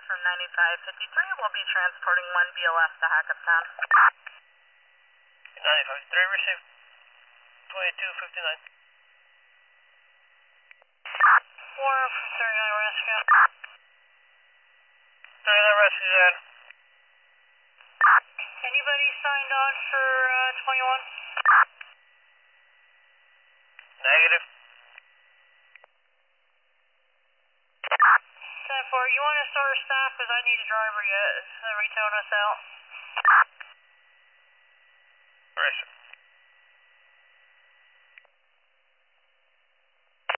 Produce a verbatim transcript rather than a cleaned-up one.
from ninety-five fifty-three. We'll be transporting one B L S to Hackettstown. ninety-five fifty-three, receive. twenty-two fifty-nine. four from thirty-nine Rescue. thirty-nine Rescue, Dad. Anybody signed on for uh, twenty-one? Negative. ten four, you want to start staff because I need a driver yet. Is the retailing us out? Rest.